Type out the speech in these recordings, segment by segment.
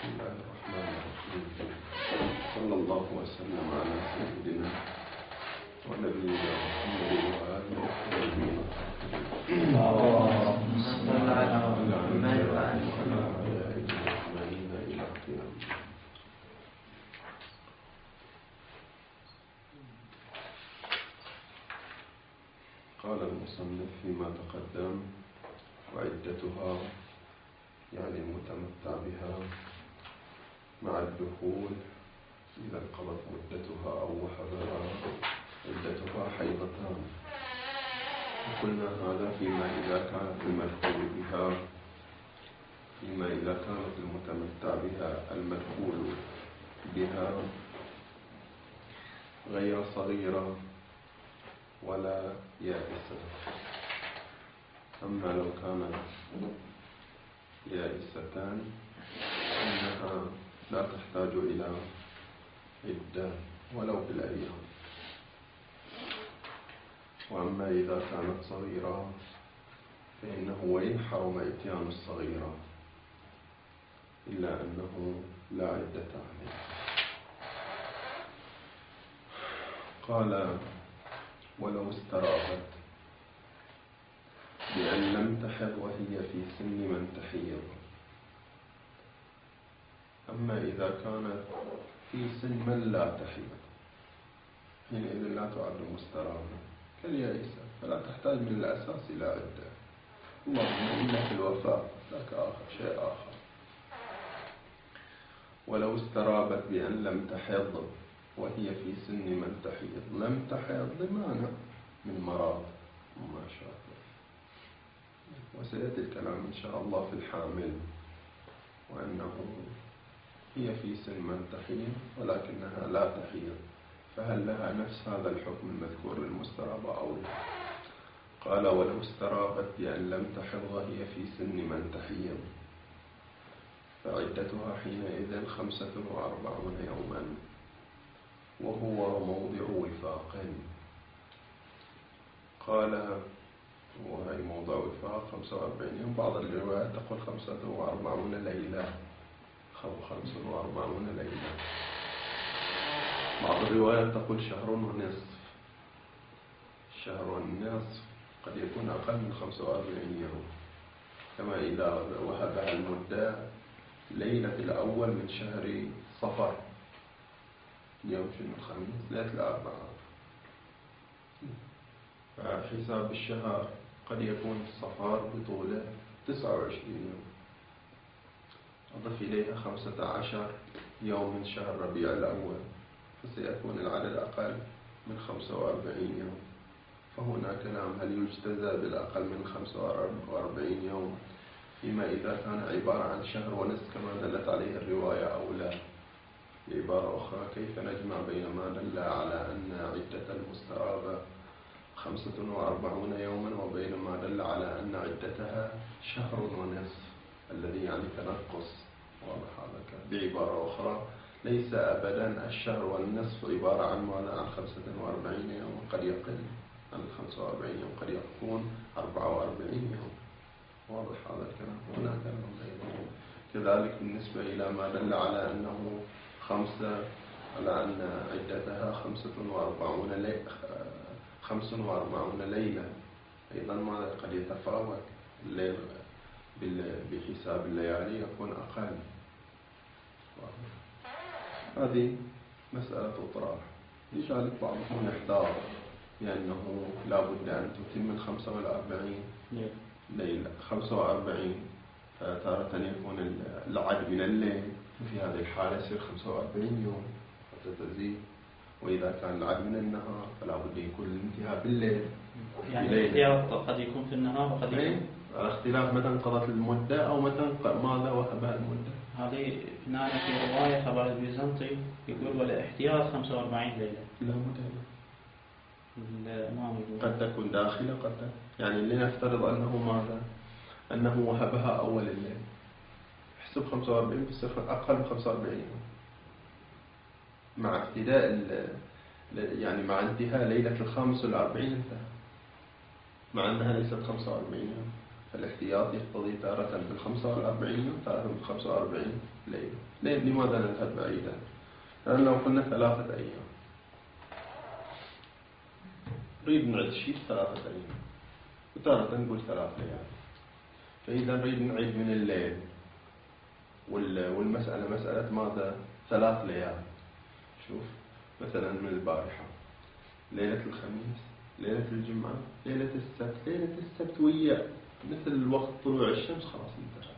بسم الله الرحمن الرحيم. صلى الله وسلم على سيدنا ونبينا محمد وآله وصحبه اللهم صل على محمد وعلى آله أجمعين إلى قيام. قال المصنف فيما تقدم: وعدتها يعني المتمتع بها مع الدخول إذا انقضت مدتها أو وهبها عدتها حيضتان. وقلنا هذا فيما إذا كانت المدخول بها فيما إذا كانت المتمتع بها المدخول بها غير صغيرة ولا يائسة. أما لو كانت يائستان إنها لا تحتاج إلى عدة ولو بالأيام. وأما إذا كانت صغيرة فإنه وإن حرم إتيان الصغيرة إلا أنه لا عدة عليه. قال: ولو استراحت بأن لم تحض وهي في سن من تحيض. أما إذا كانت في سن من لا تحيض حينئذ لا تعد مستراحة كاليائسة، فلا تحتاج من الأساس إلى عدة، اللهم إلا في الوفاء ذاك آخر شيء آخر. ولو استرابت بأن لم تحض وهي في سن من تحيض، لم تحض بمعنى من مرض وما شابه، وسيأتي الكلام إن شاء الله في الحامل، وأنه هي في سن من تحيض ولكنها لا تحيض، فهل لها نفس هذا الحكم المذكور للمسترابة أو لا؟ قال: ولو استرابت بأن لم تحض وهي في سن من تحيض فعدتها حينئذ 45 يوما، وهو موضع وفاق. قال: وهي موضع وفاق 45 يوم. بعض الروايات تقول 45 ليلة أو 45 ليلة. بعض الروايات تقول شهر ونصف. شهر ونصف قد يكون أقل من 45 يوم، كما إذا وهبها المدة ليلة الأول من شهر صفر، اليوم شنو الخميس، ليلة الأربعاء، فحساب الشهر قد يكون الصفر بطوله 29 يوم، أضف إليها 15 يوم من شهر ربيع الأول، فسيكون العدد أقل من 45 يوم. فهنا كلام: هل يجتزى بالأقل من 45 يوم فيما إذا كان عبارة عن شهر ونصف كما دلت عليه الرواية أو لا؟ بعبارة أخرى: كيف نجمع بين ما دل على أن عدة المسترابة 45 يوما وبين ما دل على أن عدتها شهر ونصف الذي يعني تنقص؟ واضح هذا. بعبارة أخرى: ليس أبدا الشهر والنصف عبارة عن ماذا؟ عن 45 يوم، قد يقل عن 45 يوم، قد يكون 44 يوم. واضح هذا الكلام. هنا كلام أيضا كذلك بالنسبة إلى ما دل على أنه على أن عدتها 45 ليلة، أيضا ما قد يتفاوت الليل بحساب الليالي يكون أقل. هذه مسألة تطرح. لذلك بعضهم يحتار لأنه لا بد أن تتم من 45 ليلة. 45 تارة يكون العد من الليل، في هذه الحالة يصير 45 يوم حتى تزيد. وإذا كان العد من النهار فلا بد يكون الانتهاء بالليل. يعني الاحتياط قد يكون في النهار وقد يكون على اختلاف متى انقضت المدة أو متى ماذا وهبها المدة. هذه هنا في رواية خبر البيزنطي يقول: والاحتياط 45 ليلة. لا متى الإمام يقول قد تكون داخلة قد تكون. يعني لنفترض أنه ماذا؟ أنه وهبها أول الليل، احسب 45 بصير أقل من 45 يوم مع ابتداء يعني مع انتهاء ليلة 45 انتهى، مع أنها ليست 45 يوم. فالاحتياط يقتضي تارة بال45 يوم تارة بال45 ليلة. لماذا نذهب بعيدا؟ لأن لو قلنا 3 أيام نريد نعد شيء 3 أيام وتارة نقول 3 ليالي، فإذا نريد نعد من الليل والمسألة مسألة ماذا؟ 3 ليالي. شوف مثلا من البارحة ليلة الخميس، ليلة الجمعة، ليلة السبت. ليلة السبت ويا مثل وقت طلوع الشمس خلاص انتهى.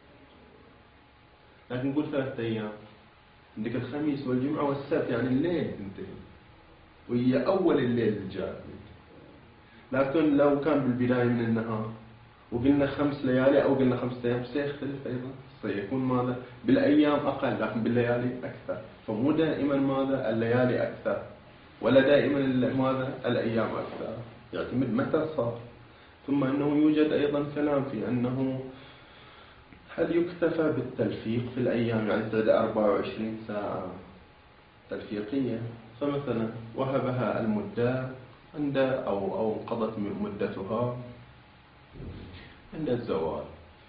لكن نقول 3 أيام عندك الخميس والجمعة والسبت، يعني الليل تنتهي وهي أول الليل الجاي. لكن لو كان بالبداية من النهار وقلنا 5 ليالي أو قلنا 5 أيام سيختلف أيضا، سيكون ماذا؟ بالأيام أقل لكن بالليالي أكثر. فمو دائما ماذا؟ الليالي أكثر، ولا دائما ماذا؟ الأيام أكثر، يعتمد متى صار. ثم أنه يوجد أيضا كلام في أنه هل يكتفى بالتلفيق في الأيام، يعني تعد 24 ساعة تلفيقية، فمثلا وهبها المدة عند أو انقضت مدتها عند الزوال،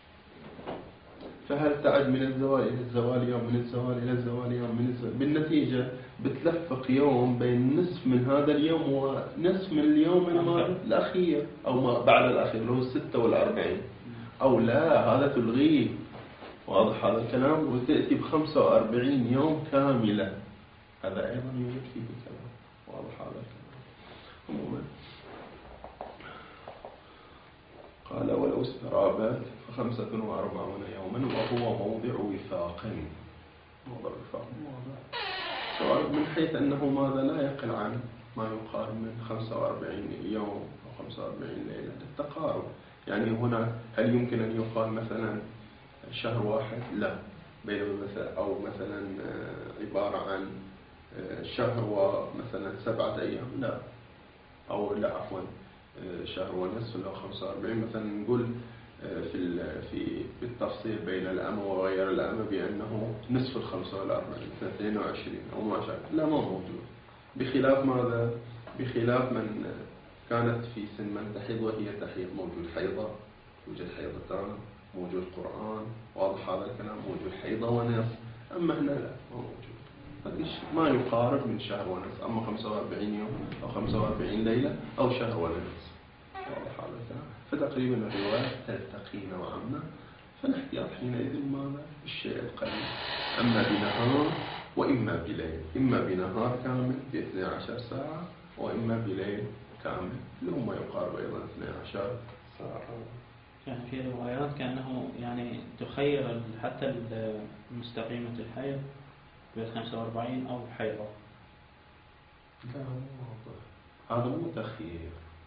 فهل تعد من الزوال إلى الزوال يوم، من الزوال إلى الزوال يوم، من الزوال. بالنتيجة بتلفق يوم بين نصف من هذا اليوم ونصف من اليوم الأخير أو ما بعد الأخير اللي هو 46، أو لا هذا تلغيه. واضح هذا الكلام؟ وتأتي ب45 يوم كاملة، هذا أيضا يوجد فيه كلام. واضح هذا الكلام؟ عموما قال ولو استرابت ف45 يوما وهو موضع وفاق. موضع وفاق سؤال من حيث أنه ماذا؟ لا يقل عن ما يقارب من 45 يوم أو 45 ليلة للتقارب. يعني هنا هل يمكن أن يقال مثلا شهر واحد؟ لا، بينما مثلا أو مثلا عبارة عن شهر ومثلا 7 أيام، لا، أو لا عفوا شهر ونصف لو 45. مثلا نقول في بالتفصيل بين الأمة وغير الأمة بأنه نصف 45 22 أو ما شابه، لا ما موجود. بخلاف ماذا؟ بخلاف من كانت في سن من تحيض وهي تحيض، موجود حيضة، يوجد حيضتان، موجود قرآن. واضح هذا الكلام؟ موجود حيضة ونصف. أما هنا لا، ما موجود. ما يقارب من شهر ونصف، أما 45 يوم أو 45 ليلة أو شهر ونصف. واضح هذا الكلام؟ فتقريبا الرواية تلتقي نوعا ما، فالاحتياط حينئذ ماذا؟ الشيء القليل، أما بنهار وإما بليل، إما بنهار كامل ب 12 ساعة وإما بليل كامل اللي هم يقارب أيضا 12 ساعة. يعني في روايات كأنه يعني تخير حتى المستقيمة الحيض بين 45 أو حيضة. لا هذا مو تخيير.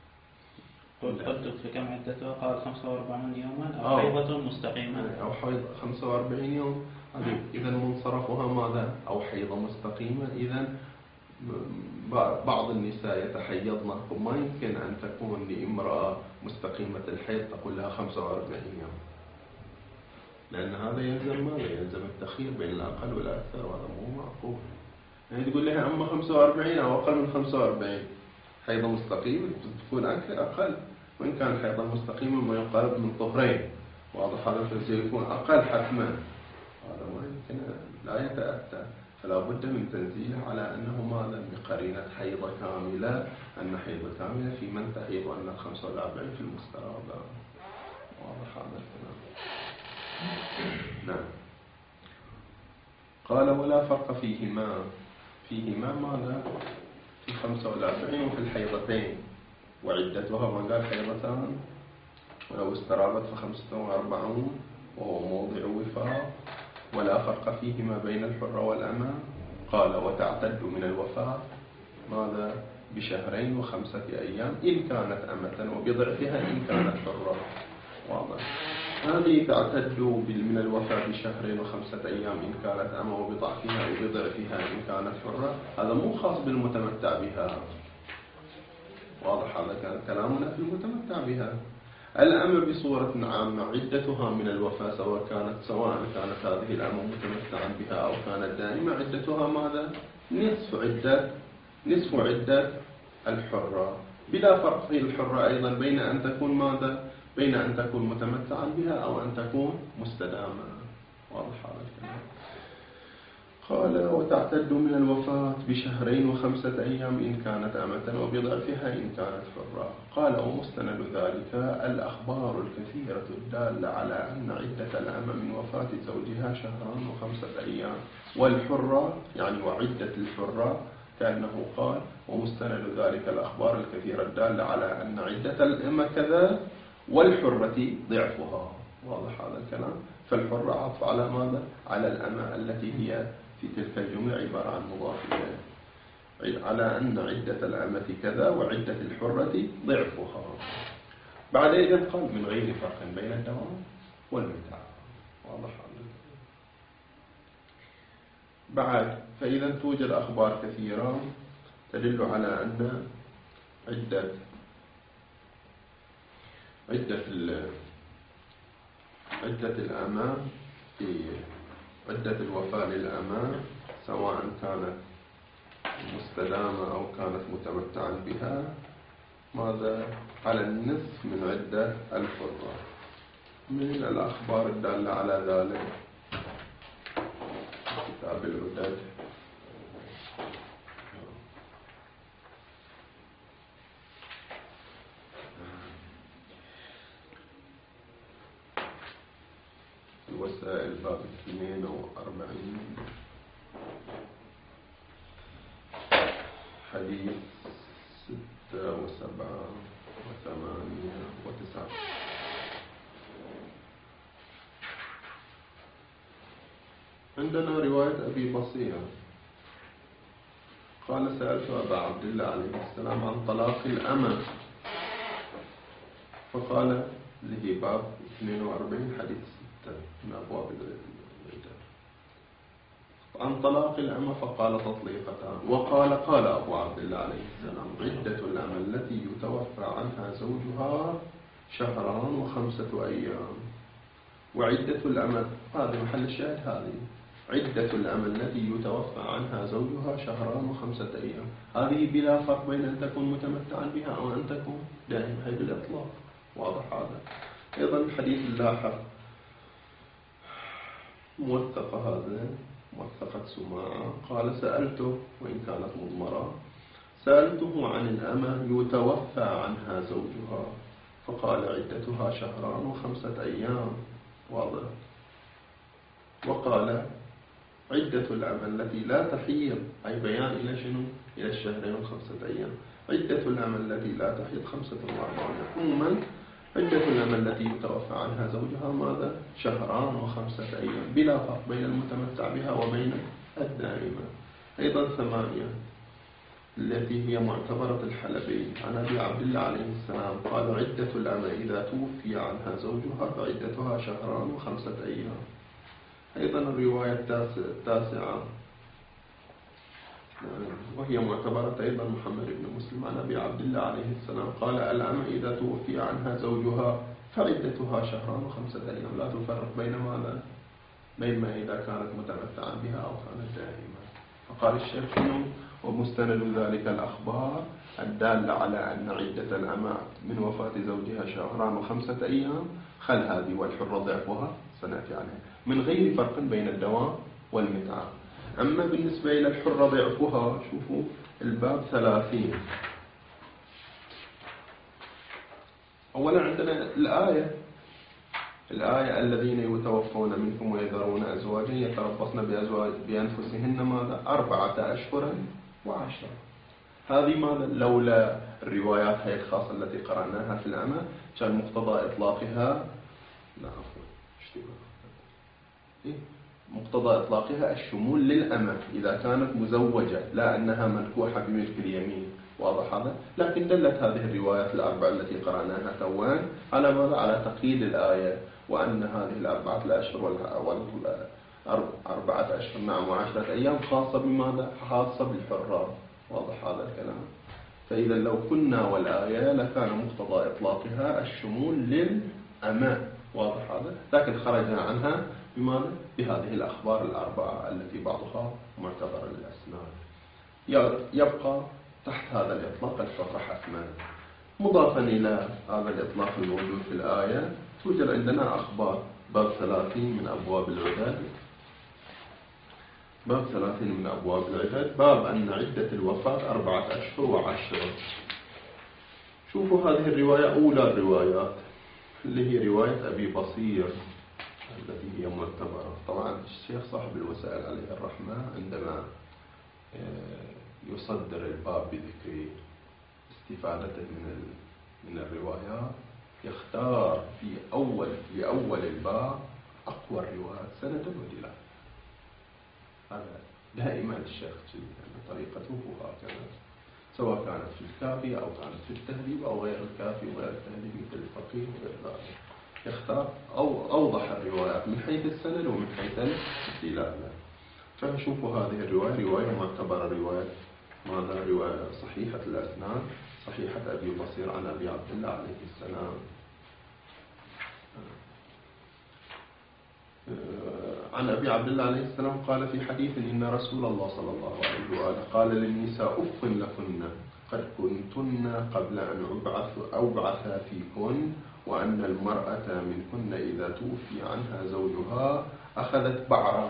قلت في كم عدتها؟ قال 45 يوما أو حيضة مستقيمة أو حيض 45 يوم. إذا منصرفها ماذا؟ أو حيضة مستقيمة. إذا بعض النساء يتحيضن، ما يمكن أن تكون لامرأة مستقيمة الحيض تقول لها 45 يوم، لأن هذا يلزم ماذا؟ يلزم التخيير بين الأقل والأكثر، وهذا مو معقول. يعني تقول لها أما 45 أو أقل من 45 حيضة مستقيمة، تكون أكثر أقل، وإن كان حيضة مستقيمة ما يقارب من طهرين. واضح هذا؟ فسيكون أقل حتما، هذا ما يمكن، لا يتأتى. فلا بد من تنزيله على أنه ماذا؟ بقرينة حيضة كاملة، أن حيضة كاملة في من تحيض، وأن 45 في المسترابة. واضح هذا الكلام؟ نعم. قال ولا فرق فيهما ماذا؟ في 45 وفي الحيضتين، وعدتها ما قال حيضتان، ولو استرابت ف45 وهو موضع وفاق، ولا فرق فيهما بين الحرة والأمة. قال وتعتد من الوفاة ماذا؟ ب2 و5 أيام إن كانت أمة، وبضعفها إن كانت حرة. واضح؟ هذه تعتد من الوفاة ب2 و5 أيام إن كانت أمة، وبضعفها وبضعفها إن كانت حرة. هذا مو خاص بالمتمتع بها. واضح هذا؟ كان كلامنا في المتمتع بها. الأمة بصورة عامة عدتها من الوفاة سواء كانت هذه الأمة متمتعا بها أو كانت دائمة، عدتها ماذا؟ نصف عدة الحرة، بلا فرق في الحرة أيضا بين أن تكون ماذا؟ بين أن تكون متمتعا بها أو أن تكون مستدامة. واضح هذا الكلام؟ قال وتعتد من الوفاة بشهرين و5 أيام إن كانت أمة وبضعفها إن كانت حرة. قال ومستند ذلك الأخبار الكثيرة الدالة على أن عدة الأمة من وفاة زوجها شهران و5 أيام، والحرة يعني وعدة الحرة كأنه قال ومستند ذلك الأخبار الكثيرة الدالة على أن عدة الأمة كذا والحرة ضعفها. واضح هذا الكلام؟ فالحرة عطف على ماذا؟ على الأمة التي هي في تلك الجملة عبارة عن مضاف إليه، على أن عدة الأمة كذا وعدة الحرة ضعفها. بعد إذن قال من غير فرق بين الدوام والمتعة. واضح هذا؟ بعد فإذا توجد أخبار كثيرة تدل على أن عدة الأمة في عدة الوفاة للأمة سواء كانت مستدامة أو كانت متمتعا بها ماذا؟ على النصف من عدة الحرة. من الأخبار الدالة على ذلك كتاب العدد الوسائل باب 42 حديث 6 و7 و8 و9. عندنا رواية أبي بصير قال سألت أبا عبد الله عليه السلام عن طلاق الأمة فقال له باب 42 حديث 6 من أبواب العدة عن طلاق الأمة فقال تطليقتان. وقال قال أبو عبد الله عليه السلام عدة الأمة التي يتوفى عنها زوجها شهران و5 أيام. وعدة الأمة هذه محل الشاهد، هذه عدة الأمة التي يتوفى عنها زوجها شهران و5 أيام. هذه بلا فرق بين أن تكون متمتعا بها أو أن تكون دائما، هي بالإطلاق. واضح هذا؟ أيضا الحديث اللاحق موثقة، هذا موثقة سماعة قال سألته وإن كانت مضمرة سألته عن الأمة يتوفى عنها زوجها فقال عدتها شهران و5 أيام. واضح. وقال عدة الأمة التي لا تحيض، أي بيان إلى شنو؟ إلى الشهرين و5 أيام. عدة الأمة التي لا تحيض 45 عموما عدة الأمة التي يتوفى عنها زوجها ماذا؟ شهران و5 أيام بلا فرق بين المتمتع بها وبين الدائمة. أيضا 8 التي هي معتبرة الحلبي عن أبي عبد الله عليه السلام قال عدة الأمة إذا توفي عنها زوجها فعدتها شهران و5 أيام. أيضا الرواية 9 وهي معتبرة أيضا محمد بن مسلم عن أبي عبد الله عليه السلام قال الأمة إذا توفي عنها زوجها فعدتها شهران و5 أيام. لا تفرق بين ماذا؟ بين ما إذا كانت متمتعا بها أو كانت دائمة. فقال الشيخ ومستند ذلك الأخبار الدالة على أن عدة الأمة من وفاة زوجها شهران و5 أيام خل هذه والحرة ضعفها سنأتي عليها من غير فرق بين الدوام والمتعة. أما بالنسبة إلى الحرة ضعفها شوفوا الباب 30. أولا عندنا الآية الذين يتوفون منكم ويذرون أزواجا يتربصن بأنفسهن ماذا؟ 4 أشهر و10. هذه ماذا؟ لولا الروايات هي الخاصة التي قرأناها في الأمة كان مقتضى إطلاقها مقتضى إطلاقها الشمول للأمة إذا كانت مزوجة لا أنها منكوحة بملك اليمين. واضح هذا؟ لكن دلت هذه الروايات الأربع التي قرأناها توان على ماذا؟ على تقييد الآية وأن هذه 4 أشهر و4 أشهر نعم و10 أيام خاصة بماذا؟ خاصة بالحرة. واضح هذا الكلام؟ فإذا لو كنا والآية لكان مقتضى إطلاقها الشمول للأمة. واضح هذا؟ لكن خرجنا عنها بماذا؟ بهذه الأخبار الأربعة التي بعضها معتبر للأسناد. يبقى تحت هذا الإطلاق الحرة حتما. مضافا إلى هذا الإطلاق الموجود في الآية توجد عندنا أخبار. باب 30 من أبواب العدد، باب 30 من أبواب العدد، باب أن عدة الوفاة 4 أشهر و10. شوفوا هذه الرواية أولى الروايات اللي هي رواية أبي بصير التي هي معتبرة. طبعا الشيخ صاحب الوسائل عليه الرحمة عندما يصدر الباب بذكر استفادته من الروايات يختار في أول الباب أقوى الروايات سنة ودلالة. هذا دائما الشيخ يعني طريقته هكذا، سواء كانت في الكافي أو كانت في التهذيب أو غير الكافي وغير التهذيب مثل الفقيه وغير ذلك، يختار أوضح الروايات من حيث السند ومن حيث الدلالة. فشوفوا هذه الرواية رواية معتبرة، رواية ماذا؟ رواية صحيحة الأسناد، صحيحة أبي بصير عن أبي عبد الله عليه السلام. عن أبي عبد الله عليه السلام قال في حديث إن رسول الله صلى الله عليه وآله قال للنساء أف لكن قد كنتن قبل أن أبعث فيكن، وأن المرأة منكن إذا توفي عنها زوجها أخذت بعرا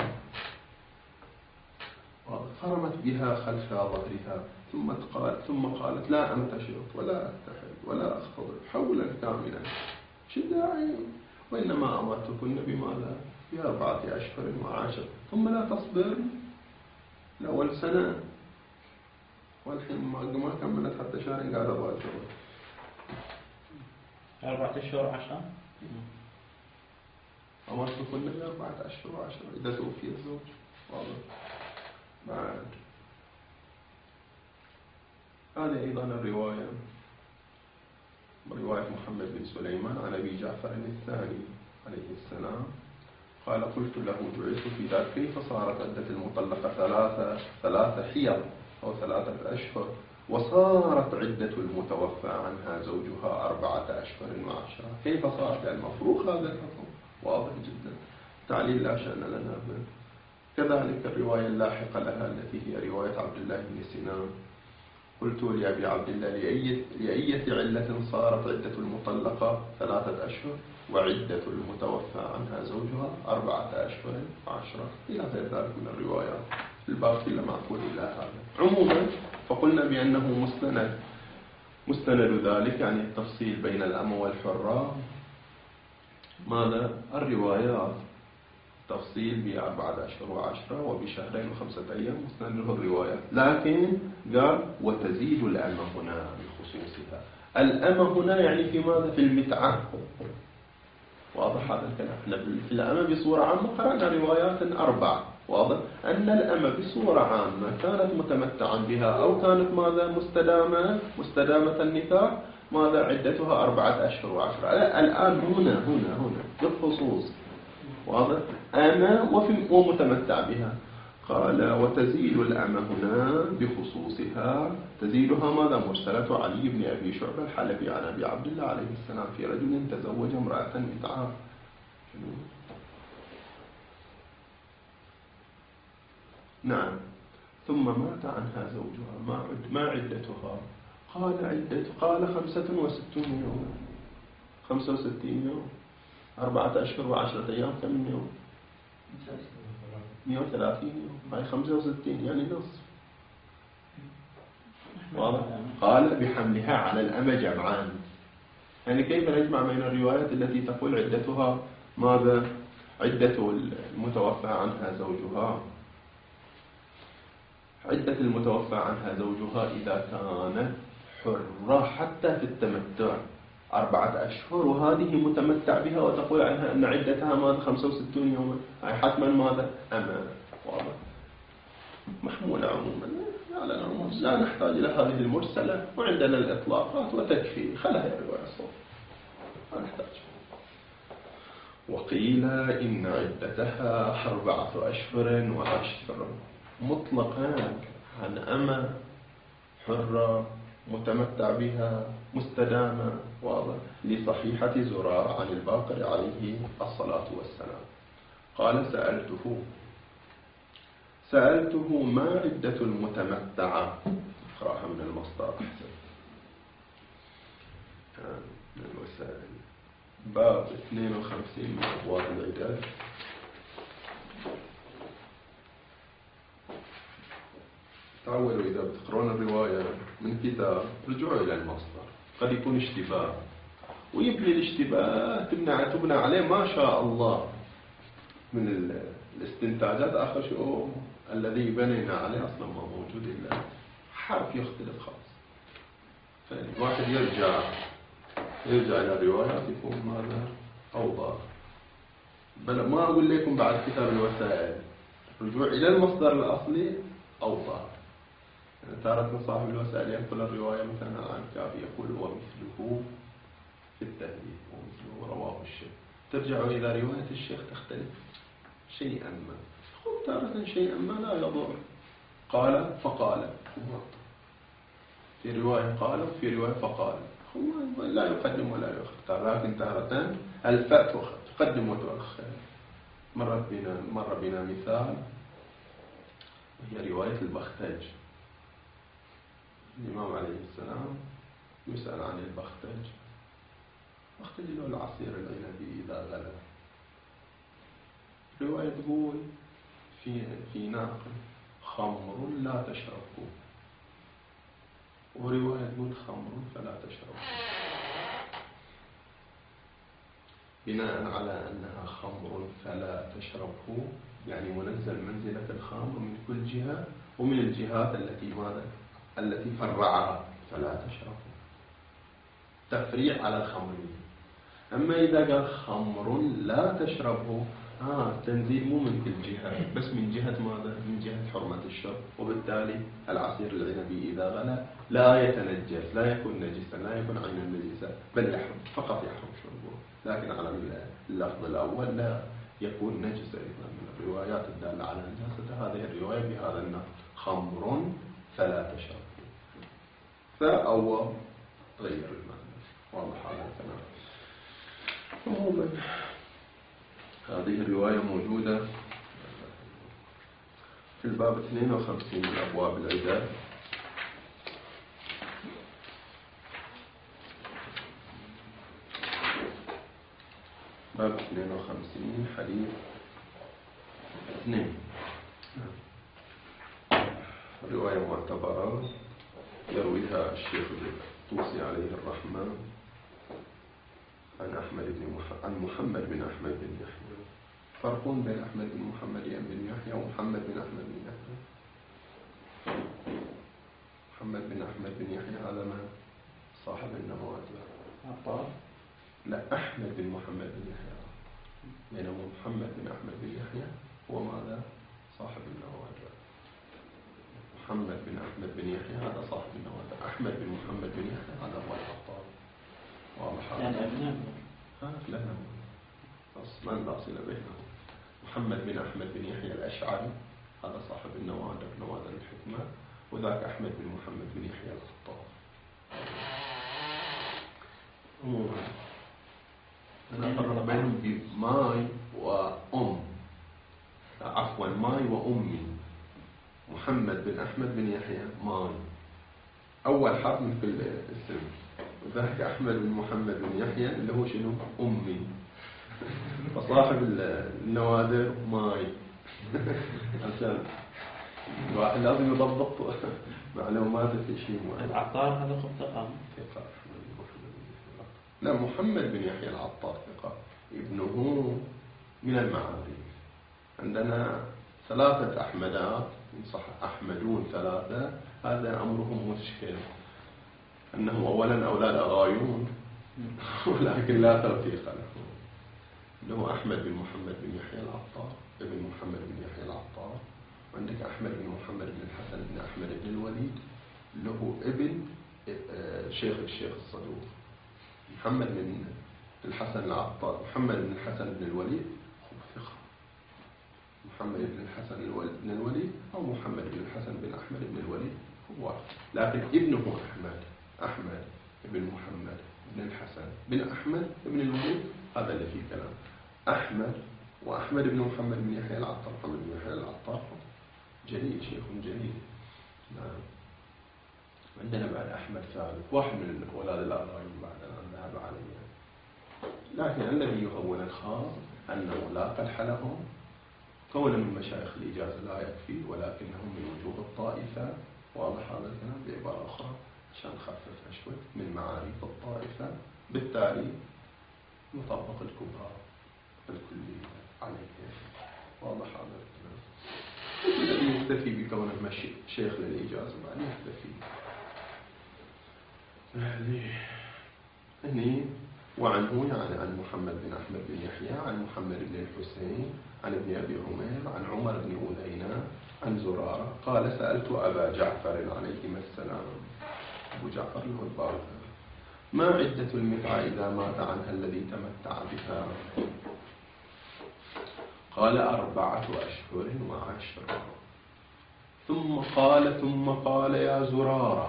فرمت بها خلف ظهرها ثم قالت لا أنتشط ولا أكتحل ولا أخفض حولا كاملا شداعي، وإنما أمرتكن بماذا؟ ب4 أشهر و10. ثم لا تصبر لأول سنة، والحين ما كملت حتى شهر قاعدة باجرة 4 أشهر و10. أمرتكن ب4 أشهر و10 إذا توفي الزوج. واضح؟ بعد هذه أيضا الرواية رواية محمد بن سليمان عن أبي جعفر الثاني عليه السلام قال قلت له بعثت في ذلك كيف صارت عدة المطلقة 3 حيض أو 3 أشهر، وصارت عدة المتوفى عنها زوجها 4 أشهر و10؟ كيف صارت؟ المفروض هذا الحكم واضح جدا، تعليل لا شأن لنا به. كذلك الرواية اللاحقة لها التي هي رواية عبد الله بن سنان قلت لأبي عبد الله لأية علة صارت عدة المطلقة 3 أشهر وعدة المتوفى عنها زوجها 4 أشهر و10 إلى غير ذلك من الروايات. الباب كله معقول إلى هذا. عموما فقلنا بأنه مستند ذلك يعني التفصيل بين الأمة والحرة ماذا؟ الروايات تفصيل ب4 أشهر و10 وب2 و5 أيام مستنده الروايات، لكن قال وتزيد الأمة هنا بخصوصها. الأمة هنا يعني في ماذا؟ في المتعة. واضح هذا الكلام؟ احنا في الأمة بصورة عامة قرأنا روايات 4. واضح أن الأمة بصورة عامة كانت متمتعا بها أو كانت ماذا؟ مستدامة النكاح، ماذا عدتها 4 أشهر و10. الآن هنا بالخصوص واضح أما ومتمتع بها. قال وتزيد الأمة هنا بخصوصها، تزيدها ماذا؟ مرسلة علي بن أبي شعبة الحلبي عن أبي عبد الله عليه السلام في رجل تزوج امرأة متعة. نعم. ثم مات عنها زوجها، ما عدتها؟ قال 65 يوم. 65 يوم 4 أشهر و10 أيام كم يوم؟ 130 يوم، هاي 65 يعني نصف. واضح؟ قال بحملها على الأمة جمعان. يعني كيف نجمع بين الروايات التي تقول عدتها ماذا؟ عدة المتوفى عنها زوجها، عدة المتوفى عنها زوجها إذا كانت حرة حتى في التمتع 4 أشهر وهذه متمتع بها وتقول عنها أن عدتها ماذا؟ 65 يوما، هاي حتما ماذا؟ أما. واضح؟ محمولة عموما على العموم، لا نحتاج إلى هذه المرسلة، وعندنا الإطلاقات وتكفي، خلها الرواية الصوت ما نحتاج. وقيل إن عدتها 4 أشهر و10 مطلقا عن أما حرة متمتع بها مستدامة. واضح؟ لصحيحة زرار عن الباقر عليه الصلاة والسلام قال سألته ما عدة المتمتعة؟ اقرأها من المصدر أحسن. من الوسائل. باب 52 من أبواب العداد. تعودوا إذا بتقرون الرواية من كتاب رجعوا إلى المصدر، قد يكون اشتباه، ويبني الاشتباه تبنى عليه ما شاء الله من الاستنتاجات. آخر شيء الذي بنينا عليه أصلا ما موجود إلا حرف يختلف خالص. فالواحد يرجع إلى الروايات يكون ماذا أوضح. بل ما أقول لكم بعد كتاب الوسائل، رجوع إلى المصدر الأصلي أوضح. يعني تارة صاحب الوسائل ينقل الرواية مثلا عن كافي يقول ومثله في التهذيب ومثله رواه الشيخ. ترجعوا إلى رواية الشيخ تختلف شيئا ما، تارة شيئا ما لا يضر. قال فقال، في رواية قال وفي رواية فقال، لا يقدم ولا يؤخر. لكن تارة الفاء تقدم وتؤخر. مر بنا مثال وهي رواية البختج. الإمام عليه السلام يسأل عن البختج. البختج له العصير العنبي إذا غلى. رواية تقول في ناقل خمر لا تشربه، ورواية تقول خمر فلا تشربه، بناء على أنها خمر فلا تشربه يعني منزل منزلة الخمر من كل جهة، ومن الجهات التي فرعها فلا تشربه، تفريع على الخمر. أما إذا قال خمر لا تشربه تنزيل مو من كل جهة، بس من جهة ماذا؟ من جهة حرمة الشرب. وبالتالي العصير العنبي إذا غلى لا يتنجس، لا يكون نجسا، لا يكون عين النجسة، بل يحرم، فقط يحرم شربه. لكن على اللفظ الأول لا يكون نجسا. من الروايات الدالة على النجاسة هذه الرواية بهذا النص خمر فلا تشربه، فأول غير المعنى. واضح هذا الكلام. عموما هذه الرواية موجودة في الباب 52 من أبواب العداد. باب 52 حديث 2. رواية معتبرة يرويها الشيخ الطوسي عليه الرحمة عن محمد بن أحمد بن يحيى. فرق بين أحمد بن محمد بن يحيى ومحمد بن أحمد بن يحيى. محمد بن أحمد بن يحيى هذا من صاحب النوادر عطار. لا، أحمد بن محمد بن يحيى، بينما محمد بن أحمد بن يحيى هو ماذا؟ صاحب النوادر. محمد بن أحمد بن يحيى هذا صاحب النوادر. أحمد بن محمد بن يحيى هذا هو العطار. واضح يعني أبناء لا ما لا صلة بينهم. محمد بن أحمد بن يحيى الأشعري هذا صاحب النوادر، نوادر الحكمة، وذاك أحمد بن محمد بن يحيى الخطاب. أنا أفرق بينهم بماي وأم، عفوا ماي وأمي. محمد بن أحمد بن يحيى ماي أول حرف من كل اسم، وذاك أحمد بن محمد بن يحيى اللي هو شنو؟ أمي. فصاحب النوادر ماي. عشان الواحد لازم يضبط معلومات في شيء معين. العطار هذا خط ثقة. لا، محمد بن يحيى العطار ثقة، ابنه من المعارف. عندنا 3 أحمدات، صح أحمدون 3، هذا أمرهم مشكل، أنهم أولا أولاد أغايون ولكن لا توثيق لهم. له أحمد بن محمد بن يحيى العطار، ابن محمد بن يحيى العطار. وعندك أحمد بن محمد بن الحسن بن أحمد بن الوليد، له ابن شيخ الشيخ الصدوق. محمد بن الحسن العطار، محمد بن الحسن بن الوليد هو ثقة. محمد بن الحسن بن الوليد أو محمد بن الحسن بن أحمد بن الوليد هو، لكن ابنه أحمد بن محمد بن الحسن بن أحمد بن الوليد هذا اللي فيه كلام. أحمد وأحمد بن محمد بن يحيى العطار. محمد بن يحيى العطار جليل، شيخ جليل. نعم. عندنا بعد أحمد ثالث، واحد من أولاد الآراء بعدنا ذهب عليه. لكن الذي يهون الخاص أنه لا قدح لهم، كون من مشايخ الإجازة لا يكفي، ولكنهم من وجوه الطائفة. واضح هذا الكلام؟ بعبارة أخرى عشان نخففها شوي، من معارف الطائفة، بالتالي يطبق الكبرى الكلية عليه. واضح هذا الكلام؟ الذي يكتفي بكونه شيخ للإجازة بعد يكتفي. هني وعنه يعني عن محمد بن أحمد بن يحيى، عن محمد بن الحسين، عن ابن أبي عمير، عن عمر بن أولينا، عن زرارة قال سألت أبا جعفر عليهما السلام، أبو جعفر الباقر، ما عدة المتعة إذا مات عنها الذي تمتع بها؟ قال 4 أشهر و10. ثم قال يا زرارة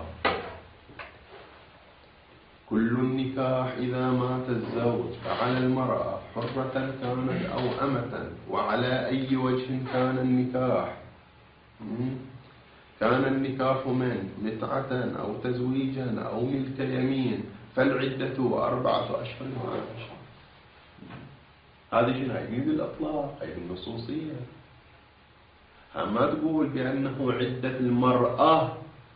كل النكاح إذا مات الزوج فعلى المرأة حرة كانت أو أمة، وعلى أي وجه كان النكاح؟ كان النكاح من متعة أو تزويجا أو ملك يمين، فالعدة 4 أشهر و10. هذه شنو؟ هي بالإطلاق، هي بالنصوصية. ما تقول بأنه عدة المرأة،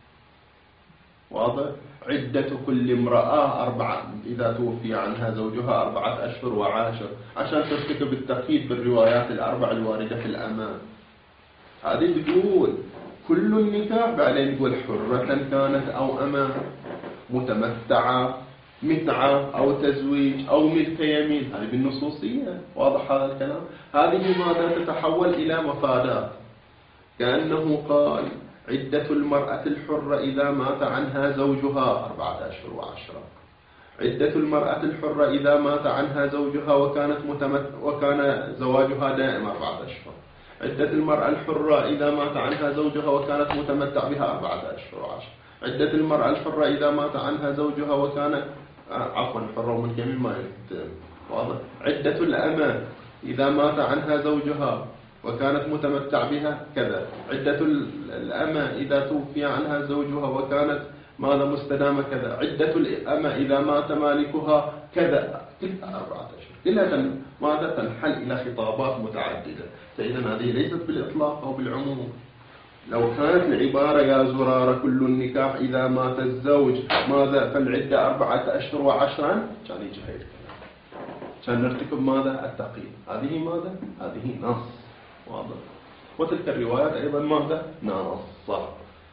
واضح؟ عدة كل امرأة 4 إذا توفي عنها زوجها 4 أشهر و10، عشان ترتكب التقييد بالروايات ال4 الواردة في الأمان. هذه بتقول كل النكاح، بعدين تقول حرة كانت أو أمة، متمتعة، متعة أو تزويج أو ملك يمين. هذه بالنصوصية. واضح هذا الكلام؟ هذه ماذا تتحول إلى مفادات، كأنه قال عدة المرأة الحرة إذا مات عنها زوجها 4 أشهر و10. عدة المرأة الحرة إذا مات عنها زوجها وكان زواجها دائم 4 أشهر. عدة المرأة الحرة إذا مات عنها زوجها وكانت متمتع بها 4 أشهر و10. عدة المرأة الحرة إذا مات عنها زوجها وكان حرة من جميع ما يكتب. واضح؟ عدة الأمة إذا مات عنها زوجها وكانت متمتع بها كذا. عدة الأمة إذا توفي عنها زوجها وكانت ماذا مستدامة كذا. عدة الأمة إذا مات مالكها كذا. كلها 4 أشهر، كلها ماذا تنحل إلى خطابات متعددة. فإذا هذه ليست بالإطلاق أو بالعموم. لو كانت العبارة يا زرارة كل النكاح إذا مات الزوج ماذا فالعدة 4 أشهر و10، كان يجي هاي الكلام، كان نرتكب ماذا التقييد. هذه ماذا؟ هذه نص. واضح؟ وتلك الروايات أيضا ماذا؟ نص. صح.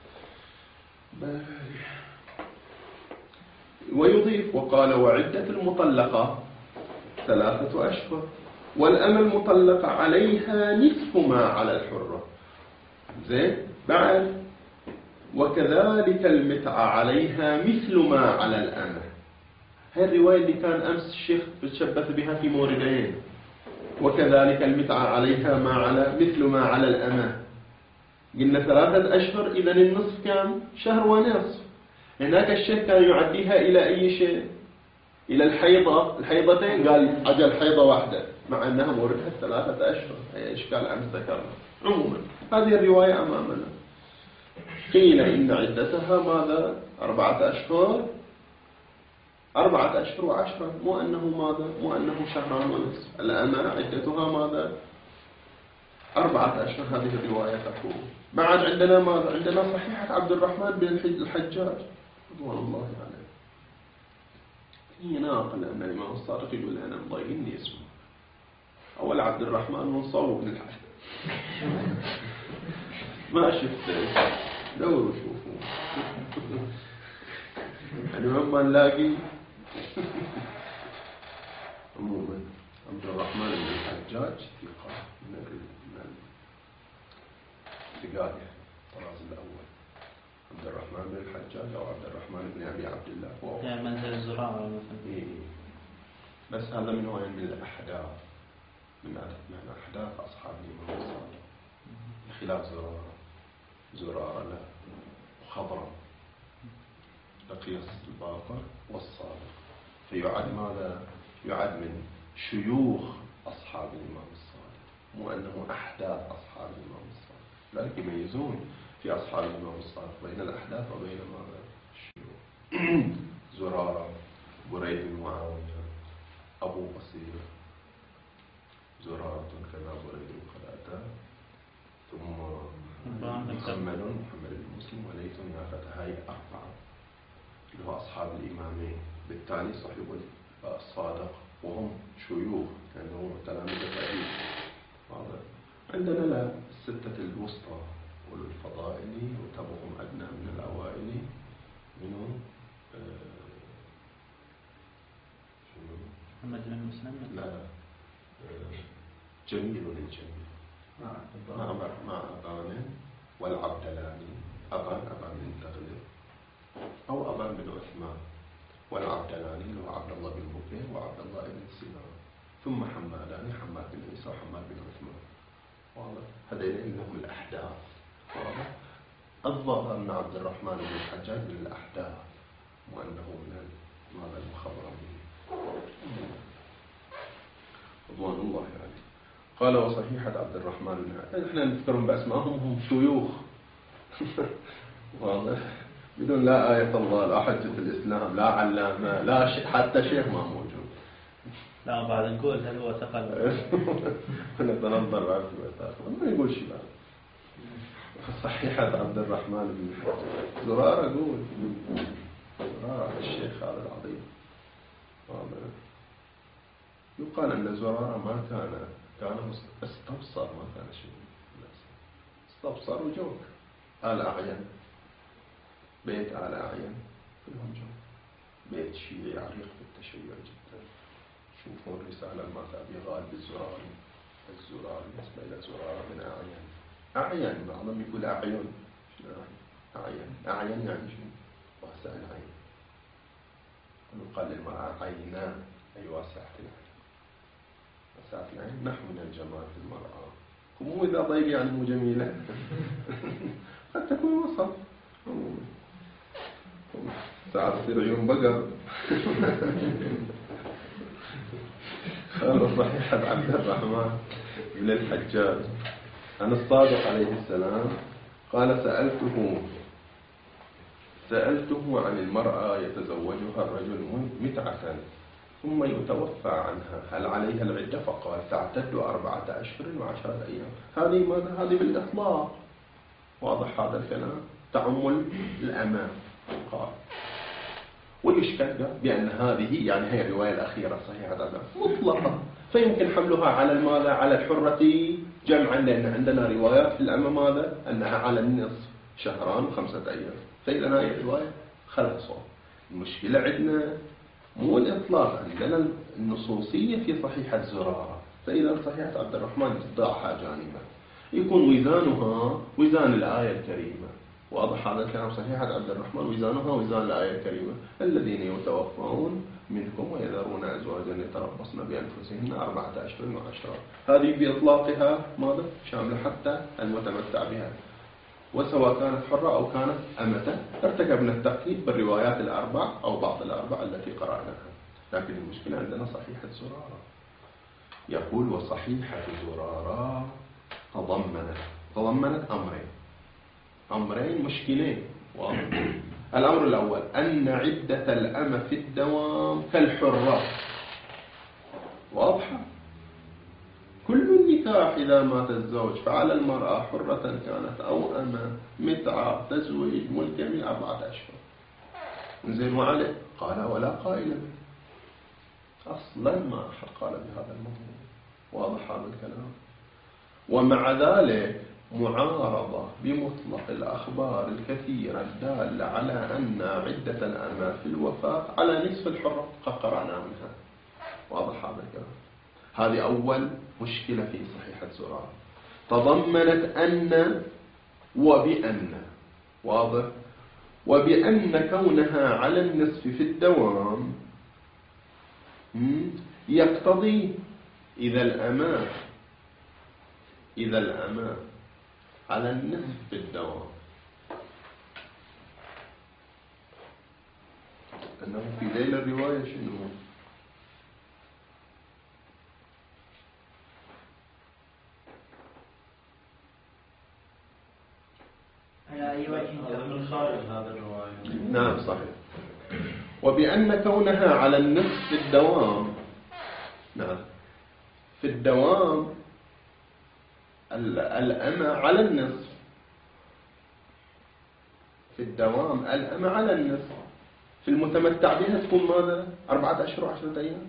ويضيف وقال وعدة المطلقة 3 أشهر، والأمة المطلقة عليها نصف ما على الحرة. زين؟ بعد وكذلك المتعة عليها مثل ما على الأمة. هذه الرواية اللي كان أمس الشيخ بتشبث بها في موردين. وكذلك المتعة عليها مثل ما على الأمة. قلنا 3 أشهر، إذن النصف كان 1 شهر ونصف. هناك الشيخ كان يعديها إلى أي شيء؟ إلى الحيضتين. قال أجل حيضة واحدة، مع أنها موردها 3 أشهر. هي إشكال أمس ذكرنا. عموما هذه الرواية أمامنا. قيل إن عدتها ماذا؟ 4 أشهر، 4 أشهر و10. مو أنه ماذا؟ مو أنه 1 شهر ونصف. الأمانة عدتها ماذا؟ 4 أشهر. هذه الرواية تقول. بعد عندنا ماذا؟ عندنا صحيحة عبد الرحمن بن الحجاج رضوان الله عليه. هي ناقل أن الإمام الصادق يقول أنا مضايقني اسمه. أول عبد الرحمن منصور بن الحجاج. ما شفت، دوروا شوفوا. يعني هم نلاقي. عموما عبد الرحمن بن الحجاج ثقة من الثقات، الطراز الأول. عبد الرحمن بن الحجاج أو عبد الرحمن بن أبي عبد الله هو يعني منزل الزراعة مثلا. إيه. بس هذا من وين؟ من الأحداث، من أحداث أصحاب الإمام الصادق، بخلاف زرارة لا، وخضرم لقيس الباقر والصادق، فيعد ماذا؟ يعد من شيوخ أصحاب الإمام الصادق، مو أنه أحداث أصحاب الإمام الصادق. لذلك يميزون في أصحاب الإمام الصادق بين الأحداث وبين ماذا؟ زرارة، بريد بن معاوية، أبو بصير، زرارة كذا، بريد قلادة، ثم محمد بن مسلم وليث يافت. هاي أربعة اللي هو أصحاب الإمامين، بالتالي صاحب الصادق وهم شيوخ كانوا تلاميذ أبي. عندنا لا الستة الوسطى والفضائلي وتبعهم أدنى من الأوائل منهم محمد بن مسلم. لا جميل للجميل مع أبان والعبدلاني. أبان بن تغلب أو أبان بن عثمان، والعبدلاني اللي هو عبد الله بن بكير وعبد الله بن سنان، ثم حماداني، حماد بن عيسى وحماد بن عثمان. واضح؟ هذين لهم الأحداث. واضح؟ الظاهر أن عبد الرحمن بن الحجاج من الأحداث وأنه من هذا المخضرمين رضوان الله عليه. قال وصحيحة عبد الرحمن بن، احنا نذكرهم بأسمائهم، هم شيوخ. واضح؟ بدون لا آية الله، لا حجة الإسلام، لا علامة، لا حتى شيخ ما موجود. لا بعد نقول هل هو ثقل. نتنظر بعد ما يقول شيء بعد. صحيحة عبد الرحمن بن الحجاج. زرارة قول، زرارة الشيخ هذا العظيم. يقال أن زرارة ما كان استبصر، ما كان شيء، استبصر وجوك آل أعين، بيت آل أعين كلهم جوك، بيت شيعي عريق في التشيع جدا. شوفون رسالة مات أبي غالب الزراري بالنسبة إلى زرارة من أعين بعضهم يقول أعين. أعين يعني شنو؟ واسع العين. يقال للمرأة عينان، أي واسعة العين. واسعة العين نحو من الجمال في المرأة، مو إذا ضيق يعني مو جميلة. قد تكون وسط، ساعات تصير عيون بقر. قال صحيح عبد الرحمن بن الحجاج عن الصادق عليه السلام قال سألته عن المرأة يتزوجها الرجل متعة ثم يتوفى عنها، هل عليها العدة؟ فقال تعتد 4 أشهر و10 أيام. هذه ماذا؟ هذه بالإطلاق. واضح هذا الكلام؟ تعم الأمان. قال ويشكل بأن هذه يعني هي الرواية الأخيرة صحيحة مطلقة، فيمكن حملها على الماذا؟ على الحرة جمعا، لأن عندنا روايات في الأمة ماذا؟ أنها على النصف 2 و5 أيام. فإذا هذه الرواية خلاص. المشكلة عندنا مو الإطلاق، عندنا النصوصية في صحيحة زرارة. فإذا صحيحة عبد الرحمن تضعها جانبا، يكون وزانها وزان الآية الكريمة. واضح هذا الكلام؟ صحيحة عبد الرحمن وزانها وزان الآية الكريمة، الذين يتوفون منكم ويذرون أزواجا يتربصن بأنفسهن 4 أشهر و10. هذه بإطلاقها ماذا؟ شاملة حتى المتمتع بها، وسواء كانت حرة أو كانت أمة. ارتكبنا التقييد بالروايات الأربع أو بعض الأربع التي قرأناها. لكن المشكلة عندنا صحيحة زرارة. يقول وصحيحة زرارة تضمنت أمرين مشكلين. الأمر الأول أن عدة الأمة في الدوام كالحرة. واضحة؟ كل النكاح إذا مات الزوج فعلى المرأة حرة كانت أو أمة، متعة، تزويج، ملك 4 أشهر. زين وعليه قال ولا قائل به، أصلا ما أحد قال بهذا الموضوع. واضح هذا الكلام؟ ومع ذلك معارضة بمطلق الأخبار الكثيرة الدالة على أن عدة الأمة في الوفاة على نصف الحرة قد قرأنا منها. واضح هذا الكلام؟ هذه أول مشكلة في صحيحة زرارة. تضمنت أن وبأن. واضح؟ وبأن كونها على النصف في الدوام يقتضي إذا الأمة على النصف في الدوام أنه في ذيل الرواية شنو؟ على أي وجه من خارج هذا الرواية؟ نعم صحيح. وبأن كونها على النصف في الدوام، نعم في الدوام الأمة على النصف، في الدوام الأمة على النصف، في المتمتع بها تكون ماذا؟ 4 أشهر و10 أيام.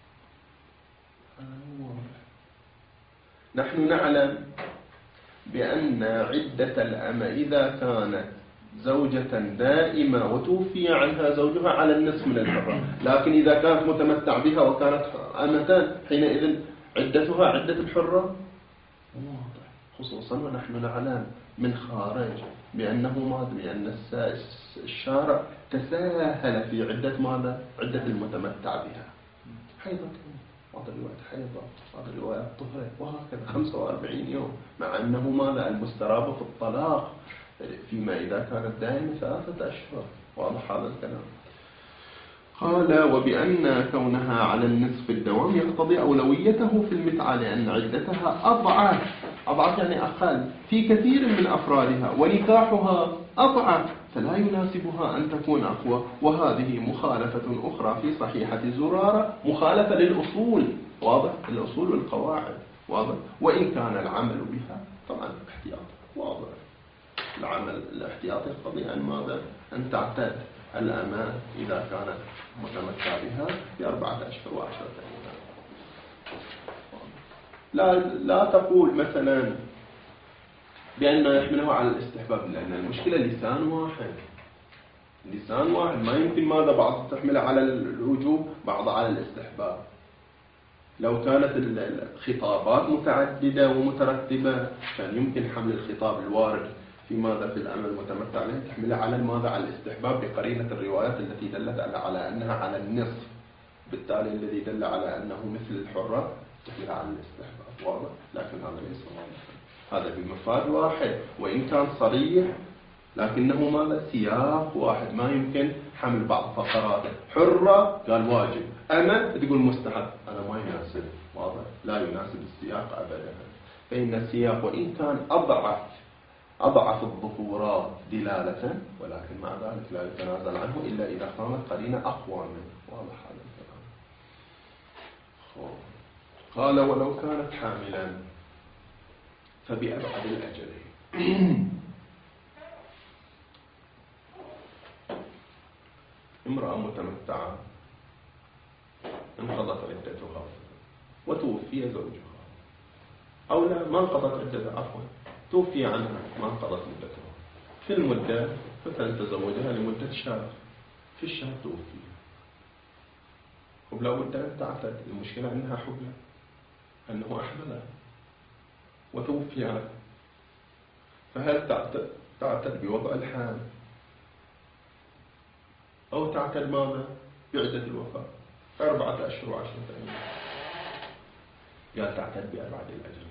نحن نعلم بأن عدة الأمة إذا كانت زوجة دائمة وتوفي عنها زوجها على النصف من الحرة، لكن إذا كانت متمتع بها وكانت أمة حينئذ عدتها عدة الحرة. واضح. خصوصا ونحن نعلم من خارج بأنه ما بأن الشارع تساهل في عدة ماذا؟ عدة المتمتع بها. حيضة، هذا رواية حيضة، هذا رواية طهرة، وهكذا 45 يوم، مع أنه ماذا؟ المسترابة في الطلاق فيما إذا كانت دائمة 3 أشهر. واضح هذا الكلام. قال وبأن كونها على النصف الدوام يقتضي أولويته في المتعة، لأن عدتها أضعف يعني أقل في كثير من أفرادها، ونكاحها أضعف، فلا يناسبها أن تكون أقوى. وهذه مخالفة أخرى في صحيحة زرارة، مخالفة للأصول، واضح، الأصول والقواعد، واضح. وإن كان العمل بها طبعا احتياط، واضح. العمل الاحتياط يقتضي أن ماذا؟ أن تعتد الأمة إذا كانت متمتع بها ب4 أشهر و10 أيام. لا تقول مثلا بأنه يحمله على الاستحباب، لأن المشكلة لسان واحد، ما يمكن ماذا بعض تحمله على الوجوب بعض على الاستحباب. لو كانت الخطابات متعددة ومترتبة كان يمكن حمل الخطاب الوارد في ماذا في الأمر المتمتع به تحملها على ماذا؟ على الاستحباب، بقرينة الروايات التي دلت على أنها على النصف، بالتالي الذي دل على أنه مثل الحرة تحملها على الاستحباب، واضح. لكن هذا ليس واضحا، هذا بمفاد واحد وإن كان صريح، لكنه ماذا؟ سياق واحد، ما يمكن حمل بعض فقراته. حرة قال واجب، أما تقول مستحب، هذا ما يناسب، واضح، لا يناسب السياق أبدا. فإن السياق وإن كان أضعف الظهورات دلالة، ولكن مع ذلك لا يتنازل عنه إلا إذا قامت قرينة أقوى منه، واضح هذا الكلام. قال ولو كانت حاملا فبأبعد الأجلين. امرأة متمتعة انقضت عدتها وتوفي زوجها، أو لا ما انقضت عدتها، عفوا توفي عنها ما انقضت مدتها، في المدة مثلا تزوجها لمدة شهر، في الشهر توفي، ولا بد أن تعتد. المشكلة أنها حبلى، أنه أحملها وتوفي عنها، فهل تعتد بوضع الحامل أو تعتد ماذا؟ بعدة الوفاة 4 أشهر و10 أيام، يا تعتد بأبعد الأجل.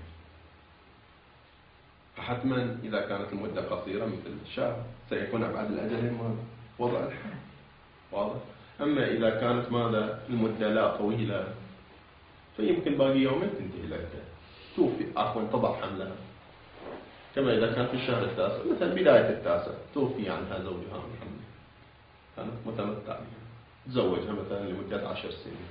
فحتما إذا كانت المدة قصيرة مثل شهر سيكون أبعد الأجل ماذا؟ وضع الحمل، واضح. أما إذا كانت ماذا؟ المدة لا طويلة، فيمكن باقي يومين تنتهي العدة، توفي عفوا تضع حملها، كما إذا كان في الشهر التاسع مثلا بداية التاسع توفي عنها زوجها من حمل، كانت متمتعة بها، تزوجها مثلا لمدة 10 سنين،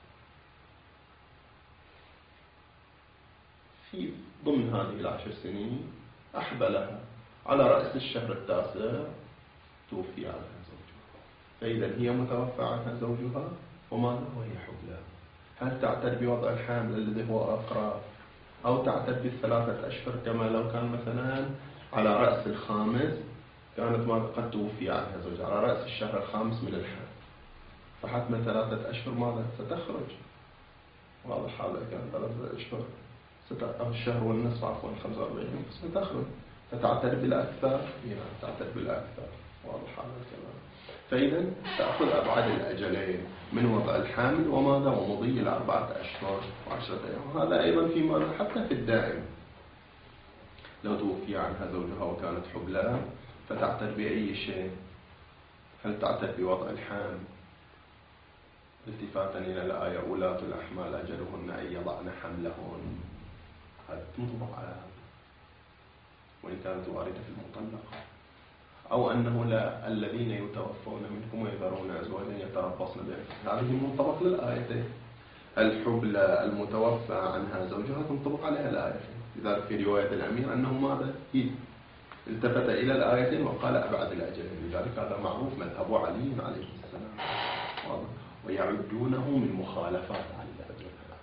في ضمن هذه 10 سنين أحبلها، على رأس الشهر التاسع توفي عنها زوجها، فإذا هي متوفى عنها زوجها وماذا؟ وهي حبلى. هل تعتد بوضع الحامل الذي هو أقرب، أو تعتد ب3 أشهر كما لو كان مثلا على رأس الخامس كانت ماذا؟ قد توفي عنها زوجها على رأس الشهر الخامس من الحمل، فحتما 3 أشهر ماذا؟ ستخرج، واضح هذا كان 3 أشهر أو الشهر والنصف عفوا 45 يوم ستخرج، فتعتد بالأكثر، يعني تعتد بالأكثر، واضح هذا الكلام. فإذا تأخذ أبعاد الأجلين من وضع الحامل وماذا؟ ومضي 4 أشهر و10 أيام. هذا أيضا في ماذا؟ حتى في الدائم، لو توفي عنها زوجها وكانت حبلى فتعتد بأي شيء؟ هل تعتد بوضع الحامل التفاتا إلى الآية أولاة الأحمال أجلهن أن يضعن حملهن، هذا تنطبق على هذا وإن كانت واردة في المطلقة. أو أنه لا الذين يتوفون منكم ويذرون أزواجا يتربصن بأنفسهن، هذه منطبق للآيتين. الحبلى المتوفى عنها زوجها تنطبق عليها الآيتين. لذلك في رواية الأمير أنه ماذا؟ التفت إلى الآيتين وقال أبعد الأجلين. لذلك هذا معروف مذهب علي عليه السلام، واضح؟ ويعدونه من مخالفات علي رضي الله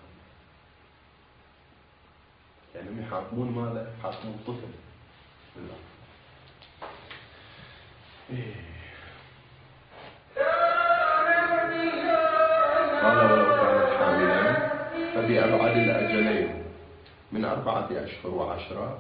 عنه، يعني يحاكمون ماذا؟ يحاكمون طفل. قال ولو كانت حاملا فبأبعد الأجلين من 4 أشهر و10.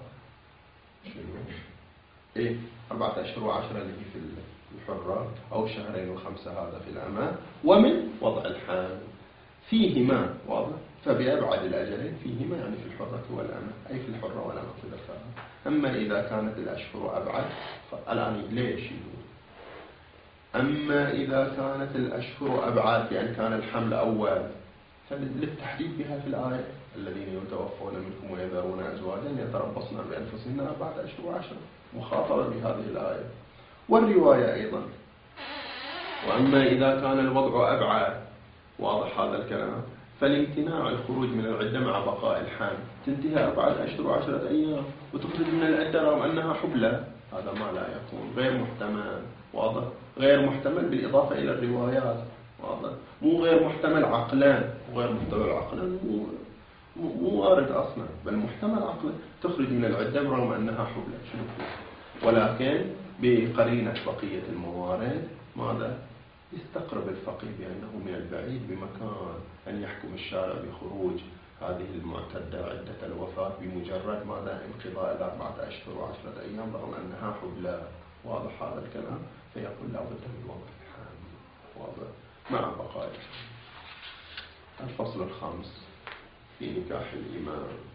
شنو؟ 4 أشهر و10 اللي في الحرة، أو 2 و5 هذا في الأمة، ومن وضع الحامل فيهما، واضح؟ فبأبعد الأجلين فيهما يعني في الحرة والأمة، أي في الحرة والأمة في الدفاع. أما إذا كانت الأشهر أبعد فالآن ليش يقول؟ أما إذا كانت الأشهر أبعد يعني كان الحمل أول، فللتحديد بها في الآية الذين يتوفون منكم ويذرون أزواجا يتربصن بأنفسهن 4 أشهر و10، مخاطرة بهذه الآية. والرواية أيضا وأما إذا كان الوضع أبعد، واضح هذا الكلام، فالامتناع الخروج من العدة مع بقاء الحامل، تنتهي 4 أشهر و10 أيام وتخرج من العدة رغم أنها حبلى، هذا ما لا يكون، غير محتمل، واضح؟ غير محتمل بالإضافة إلى الروايات، واضح؟ مو غير محتمل عقلا، وغير محتمل عقلا مو وارد أصلا، بل محتمل عقلا، تخرج من العدة رغم أنها حبلى، شنو؟ ولكن بقرينة بقية الموارد ماذا؟ يستقرب الفقيه بأنه من البعيد بمكان أن يحكم الشارع بخروج هذه المعتدة عدة الوفاة بمجرد ماذا؟ انقضاء 4 أشهر و10 أيام رغم أنها حبلى، واضح هذا الكلام؟ فيقول لا بد من وضع الحامل، واضح؟ مع بقاء الفصل الخامس في نكاح الإمام.